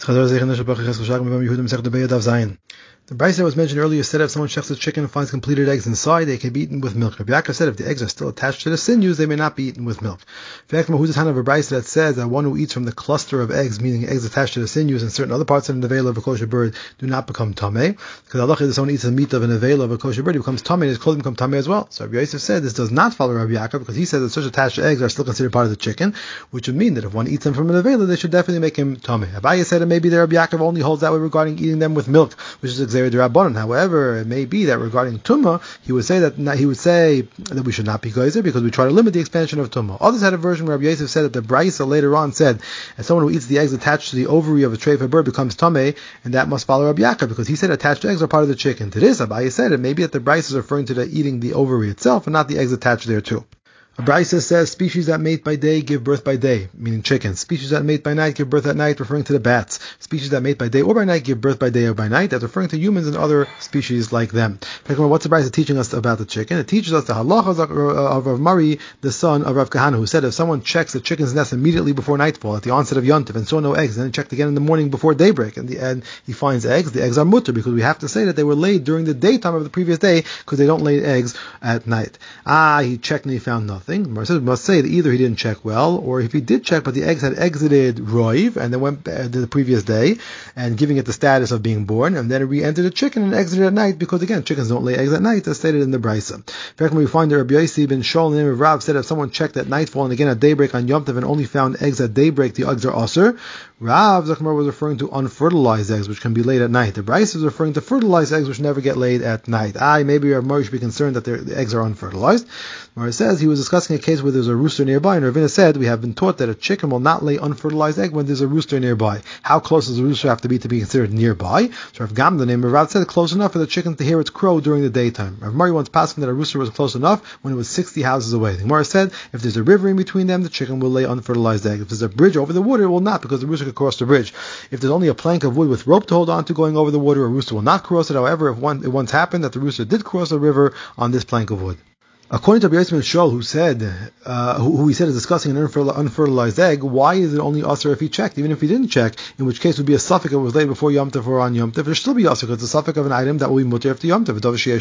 The brayso that was mentioned earlier said if someone shechs a chicken and finds completed eggs inside, they can be eaten with milk. Rabbi Yaakov said if the eggs are still attached to the sinews, they may not be eaten with milk. In fact, who's the kind of a brayso that says that one who eats from the cluster of eggs, meaning eggs attached to the sinews, and certain other parts of the nevela of a kosher bird do not become tameh? Because Allah is someone eats the meat of a nevela of a kosher bird, he becomes tameh, and his clothing become tameh as well. So Rabbi Yosef said this does not follow Rabbi Yaakov because he says that such attached eggs are still considered part of the chicken, which would mean that if one eats them from a nevela, they should definitely make him tameh. Abaye said that maybe the Rabbi Yaakov only holds that way regarding eating them with milk, which is Xer D'Rabbanan. However, it may be that regarding tumah, he would say that we should not be geyser because we try to limit the expansion of tumah. Others had a version where Rabbi Yosef said that the brayso later on said that someone who eats the eggs attached to the ovary of a treifa bird becomes tameh, and that must follow Rabbi Yaakov because he said attached eggs are part of the chicken. To this, Abaye said it may be that the brayso is referring to the eating the ovary itself and not the eggs attached there too. A brayso says species that mate by day give birth by day, meaning chickens. Species that mate by night give birth at night, referring to the bats. Species that mate by day or by night give birth by day or by night, that's referring to humans and other species like them. What's the brayso teaching us about the chicken? It teaches us the halachas of Rav Mari, the son of Rav Kahana, who said if someone checks the chicken's nest immediately before nightfall at the onset of Yontif and saw no eggs, and then checked again in the morning before daybreak, and he finds eggs, the eggs are mutter because we have to say that they were laid during the daytime of the previous day because they don't lay eggs at night. He checked and he found nothing. We must say that either he didn't check well, or if he did check but the eggs had exited roiv and then went to the previous day and giving it the status of being born, and then it re-entered a chicken and exited at night because again chickens don't lay eggs at night as stated in the brayso. In fact, when we find that Rabbi Yossi ben Shaul, the name of Rav, said if someone checked at nightfall and again at daybreak on Yom Tov and only found eggs at daybreak, the eggs are aser. Rav Zakmar was referring to unfertilized eggs which can be laid at night. The brayso is referring to fertilized eggs which never get laid at night. Maybe Rav Mori should be concerned that the eggs are unfertilized. Where it says he was discussing a case where there's a rooster nearby, and Ravina said we have been taught that a chicken will not lay unfertilized egg when there's a rooster nearby. How close does the rooster have to be considered nearby? So Rav Gam, the name of Rav, said close enough for the chicken to hear its crow during the daytime. Rav Mari once passed that a rooster was close enough when it was 60 houses away. The Gemara said if there's a river in between them, the chicken will lay unfertilized egg. If there's a bridge over the water, it will not because the rooster could cross the bridge. If there's only a plank of wood with rope to hold on to going over the water, a rooster will not cross it. However, if it once happened that the rooster did cross a river on this plank of wood. According to Rabbi Yosef ben Shaul, who he said is discussing an unfertilized egg, why is it only aser if he checked? Even if he didn't check, in which case it would be a suffix if it was laid before Yom Tov or on Yom Tov, there still be aser because it's a suffix of an item that will be mutter after Yom Tov.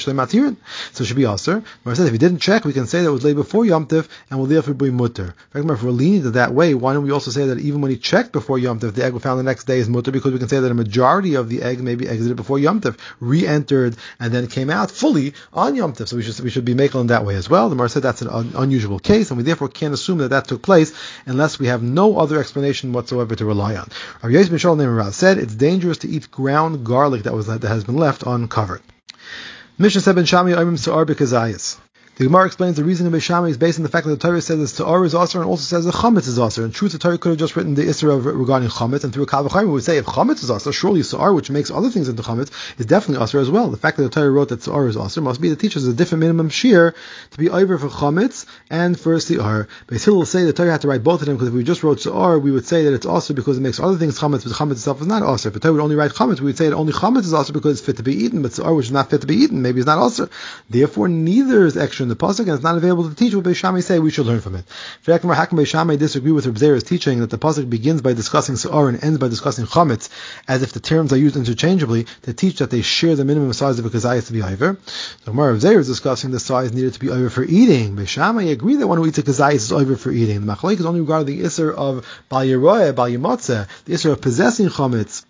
So it should be aser. But it says if he didn't check, we can say that it was laid before Yom Tov and will therefore be mutter. If we're lenient that way, why don't we also say that even when he checked before Yom Tov, the egg was found the next day is mutter, because we can say that a majority of the egg maybe exited before Yom Tov, re-entered, and then came out fully on Yom Tov. So we should be making that way as well. The Mar said that's an unusual case, and we therefore can't assume that took place unless we have no other explanation whatsoever to rely on. Rabbi Yosef ben Shaul name Rav said it's dangerous to eat ground garlic that has been left uncovered. Mishnah said ben Shami oimim sa'ar b'kazayis. The Gemara explains the reason of Beishami is based on the fact that the Torah says that Sa'ar is Asr and also says that Chametz is Asr. In truth, the Torah could have just written the Isra regarding Chametz, and through a Kal V'chaim we would say if Chametz is Asr, surely Sa'ar, which makes other things into Chametz, is definitely Asr as well. The fact that the Torah wrote that Sa'ar is Asr must be that teaches a different minimum shear to be over for Chametz and for Sa'ar. Beis Hillel will say the Torah had to write both of them because if we just wrote Sa'ar, we would say that it's Asr because it makes other things Chametz, but Chametz itself is not Asr. If the Torah would only write Chametz, we would say that only Chametz is Asr because it's fit to be eaten, but Sa'ar, which is not fit to be eaten, maybe is not Asr. Therefore, neither is extra in the pasuk, and it's not available to teach what Beis Shammai say we should learn from it. In fact, Hakim Beis Shammai disagree with Reb Zera's teaching that the pasuk begins by discussing Sa'ar and ends by discussing Chametz, as if the terms are used interchangeably to teach that they share the minimum size of a kazayas to be over. So Reb Zera is discussing the size needed to be over for eating. Beis Shammai agree that one who eats a kazayas is over for eating. The machlek is only regarding the isser of Bal Yeroeh, Bal Yematzeh, the isser of possessing Chametz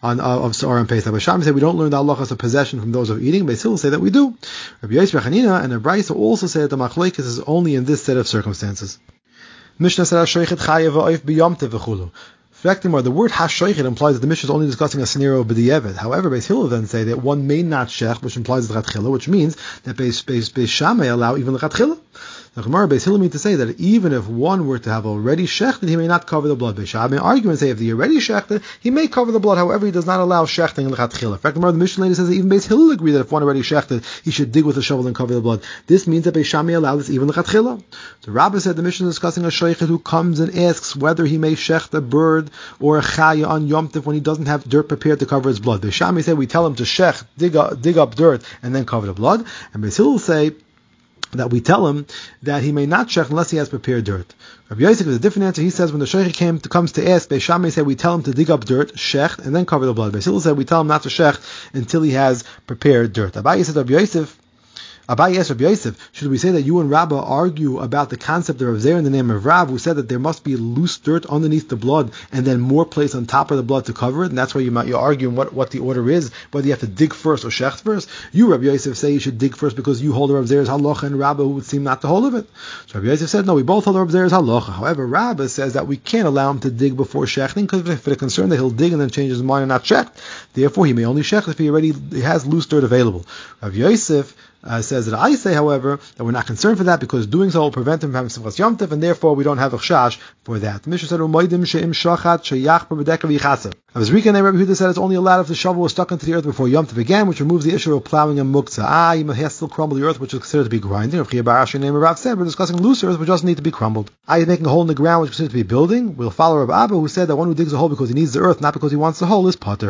of Sa'ar and Pesach. Beis Shammai say we don't learn the halachas of possession from those of eating. Beis Hillel say that we do. Rabbi Yosef Chanina and the Brayso also say that the machlekes is only in this set of circumstances. Mishnah said Hashoichet chayav v'oif b'yom tev v'chulu. The word hashoichet implies that the Mishnah is only discussing a scenario of b'di'evet. However, Beis Hillel then say that one may not shech, which implies the lechatchila, which means that Beis Shammai allow even the lechatchila. The Gemara Beis Hillel means to say that even if one were to have already shechted, he may not cover the blood. Beis Shammai argue and say if he already shechted, he may cover the blood. However, he does not allow shechting lechatchila. In fact, the Mishnah later says that even Beis Hillel agree that if one already shechted, he should dig with a shovel and cover the blood. This means that Beis Shammai allows this even lechatchila. The Rabbah said the Mishnah is discussing a shoichet who comes and asks whether he may shecht a bird or a chaya on Yom Tov when he doesn't have dirt prepared to cover his blood. Beis Shammai said we tell him to shecht, dig up dirt, and then cover the blood. And Beis Hillel say that we tell him that he may not shech unless he has prepared dirt. Rabbi Yosef is a different answer. He says when the sheikh comes to ask, Beis Shammai said we tell him to dig up dirt, shech, and then cover the blood. Beis Hillel said we tell him not to shech until he has prepared dirt. Abaye said Abaye asked Rabbi Yosef, should we say that you and Rabbah argue about the concept of Rav Zer in the name of Rav, who said that there must be loose dirt underneath the blood and then more place on top of the blood to cover it, and that's why you're arguing what the order is, whether you have to dig first or shecht first? You, Rabbi Yosef, say you should dig first because you hold Rav Zer's halacha, and Rabbah who would seem not to hold of it. So Rabbi Yosef said, no, we both hold Rav Zer's halacha. However, Rabbah says that we can't allow him to dig before shechting because for the concern that he'll dig and then change his mind and not shecht. Therefore, he may only shecht if he has loose dirt available. Rabbi Yosef says that I say, however, that we're not concerned for that because doing so will prevent him from having Simchas Yom Tov, and therefore we don't have a chash for that. The Mishnah said, Avzrika and Rabbi Yehuda said it's only allowed if the shovel was stuck into the earth before Yom Tov began, which removes the issue of plowing and muktzah. You may still crumble the earth, which is considered to be grinding. Rav Chia bar Ashi name of Rav said we're discussing loose earth, which doesn't need to be crumbled. Making a hole in the ground, which is considered to be building. We'll follow Rav Abba, who said that one who digs a hole because he needs the earth, not because he wants the hole, is potter.